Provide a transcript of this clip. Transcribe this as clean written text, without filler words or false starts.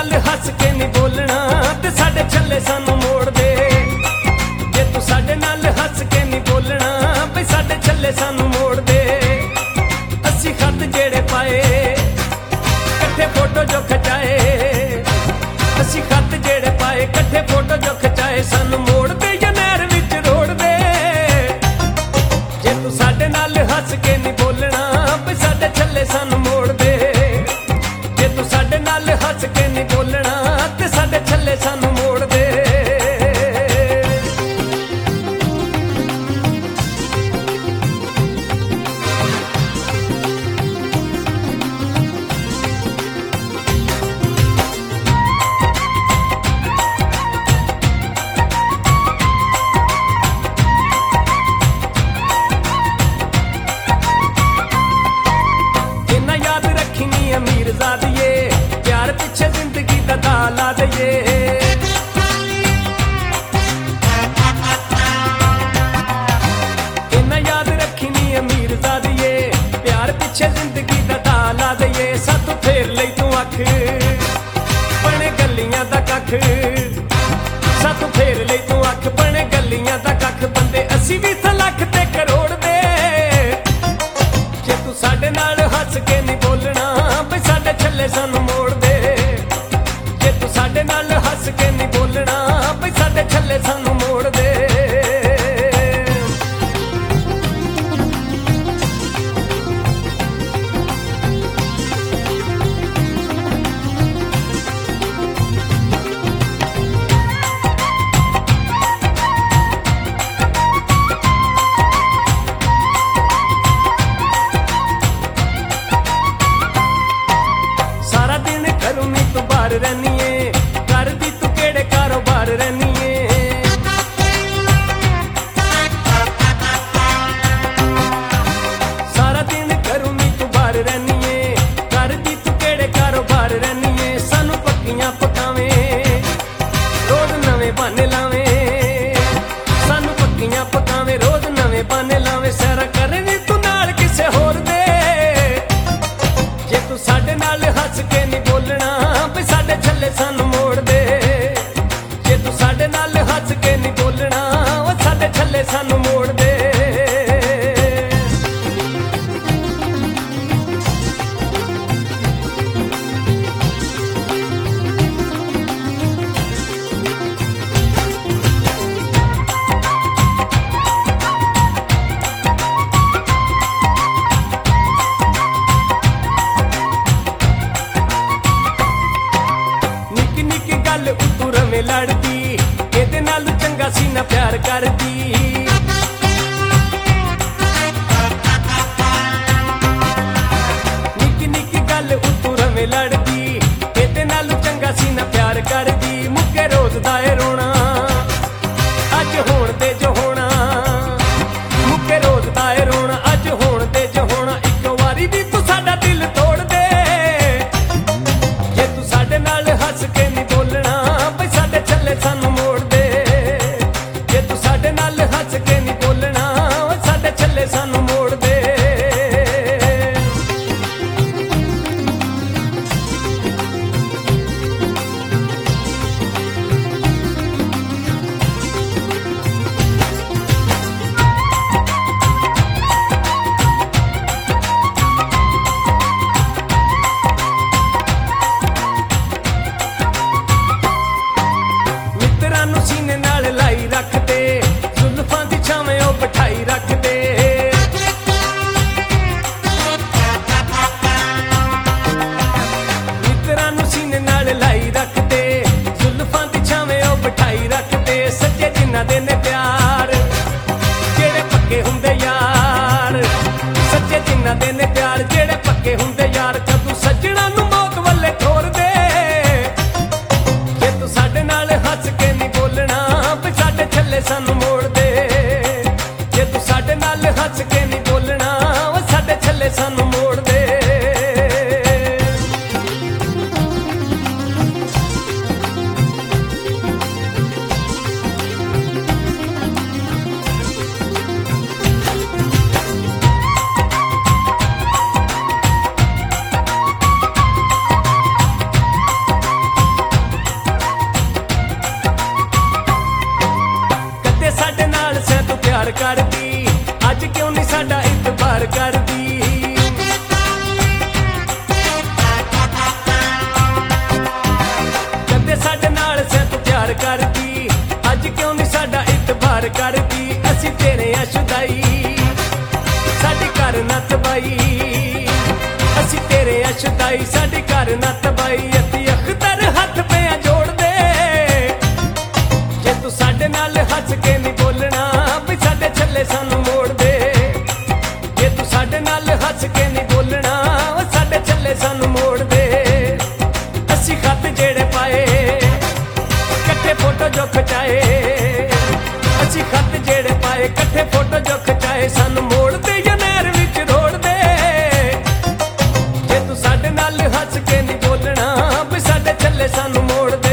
नाल हस के नहीं बोलना ते साडे छल्ले सानू मोड़ दे। जे तू साडे नाल हस के नहीं बोलना बई साडे छल्ले सानू मोड़ दे। अस्सी खत जेड़े पाए कट्ठे फोटो जो खचाए, अस्सी खत जेड़े पाए कट्ठे फोटो जो खचाए, सानू मोड़ दे या नहर विच रोड़ दे। जे तू साडे नाल हस के नहीं बोलना बई साडे छल्ले सानू मोड़ दे। जे तू साडे नाल हस के नहीं बोलना ते साडे छल्ले सानू मोड़ दे। अमीर ज़ादिए प्यार पिछे जिंदगी दा दाला दइए। इन्ना याद रखी नी अमीर ज़ादिए प्यार पिछे जिंदगी दा दाला दइए। सत फेर लई तू अख बने गलियां दा कख, सत फेर लई तू अख बने गलियां दा कख। बंदे 80-20 लाख ते करोड़ दे। जे तू साडे नाल हस के नहीं बोलना बई साडे छल्ले सानू मोड़ दे। जे तू साडे नाल हस के नहीं बोलना बई साडे छल्ले सानू मोड़ दे। सारा दिन घरों नी तू बाहर रहनी है, घर दी तू केड़े कारोबार रहनी है। सारा दिन घरों नी तू बाहर रहनी है, घर दी तू केड़े कारोबार रहनी है। सानू पक्कियां पकावे रोज नवे बहाने लावे, सानू पक्कियां पकावे रोज नवे बहाने लावे। सैरा करनी तू नाल किसे होर दे। जे तू साडे नाल हस के नहीं बोलना बई साडे छल्ले सानू मोड़ दे। जे तू साडे नाल हस के नहीं बोलना वो साडे छल्ले सानू मोड़ दे। निक्की निक्की गल उतू रवे लड़दी, एदे नाल चंगा सी ना प्यार करदी। निक्की निक्की गल उतू रवे लड़दी, एदे नाल चंगा सी ना प्यार करदी। मुक्के रोज दा ए रोना अज होण दे जो होना, मुक्के रोज दा ए रोना अज होण दे जो होना। इक वारी भी तू साडा दिल तोड़ दे। जे तू साडे नाल हस के नहीं बोलना बई साडे छल्ले सानू मोड़ दे। जे तू साडे नाल हस के नहीं बोलना साडे छल्ले सानू मोड़ दे। मित्रां नू सीने नाल लाई रखदे, जुल्फां दी छावें ओ बिठाई रखदे। मित्रां नू सीने नाल लाई रखदे, जुल्फां दी छावें ओ बिठाई रखदे। सच्चे जिन्हां दे ने प्यार जेड़े पक्के हुंदे यार, सच्चे जिन्हां दे ने प्यार जेड़े पक्के हुंदे यार। कदू सज्जणा नू मौत वल्ले ठोर दे। जे तू साडे नाल हस के नहीं बोलना बई साडे छल्ले सानू मोड़ दे। जे तू साडे नाल हस के नहीं बोलना वो साडे छल्ले सानू मोड़ दे। ਪਿਆਰ ਕਰਦੀ ਕਦੇ ਸਾਡੇ ਨਾਲ ਸੇ ਤੂੰ ਪਿਆਰ ਕਰਦੀ ਅੱਜ ਕਿਉਂ ਨਹੀਂ ਸਾਡਾ ਇਤਬਾਰ ਕਰਦੀ ਅਸੀਂ ਤੇਰੇ ਆ ਸ਼ੁਦਾਈ ਸਾਡੇ ਘਰ ਨਾ ਤਬਾਈ ਅਸੀਂ ਤੇਰੇ ਆ ਸ਼ੁਦਾਈ ਸਾਡੇ ਘਰ ਨਾ ਤਬਾਈ ਅਤੇ ਅਖਤਰ ਹੱਥ ਪਿਆ ਜੋੜ ਦੇ ਜੇ ਤੂੰ ਸਾਡੇ ਨਾਲ ਹੱਸ ਕੇ ਨਹੀਂ ਬੋਲਣਾ ਵੀ ਸਾਡੇ ਛੱਲੇ ਸਾਨੂੰ ਮੋੜ ਦੇ ਜੇ ਤੂੰ ਸਾਡੇ ਨਾਲ ਹੱਸ ਕੇ ਨਹੀਂ ਬੋਲਣਾ ਸਾਡੇ ਛੱਲੇ ਸਾਨੂੰ ਮੋੜ ਦੇ ਅਸੀਂ ਖੱਤ ਜਿਹੜੇ ਪਾਏ ਇਕੱਠੇ ਫੋਟੋ ਜੋ ਖਿਚਾਏ ਅਸੀਂ ਖੱਤ ਜਿਹੜੇ ਪਾਏ ਇਕੱਠੇ ਫੋਟੋ ਜੋ ਖਿਚਾਏ ਸਾਨੂੰ ਮੋੜ ਦੇ ਜਾਂ ਨਹਿਰ ਵਿੱਚ ਰੋੜ ਦੇ ਜੇ ਤੂੰ ਸਾਡੇ ਨਾਲ ਹੱਸ ਕੇ ਨਹੀਂ ਬੋਲਣਾ ਵੀ ਸਾਡੇ ਛੱਲੇ ਸਾਨੂੰ ਮੋੜ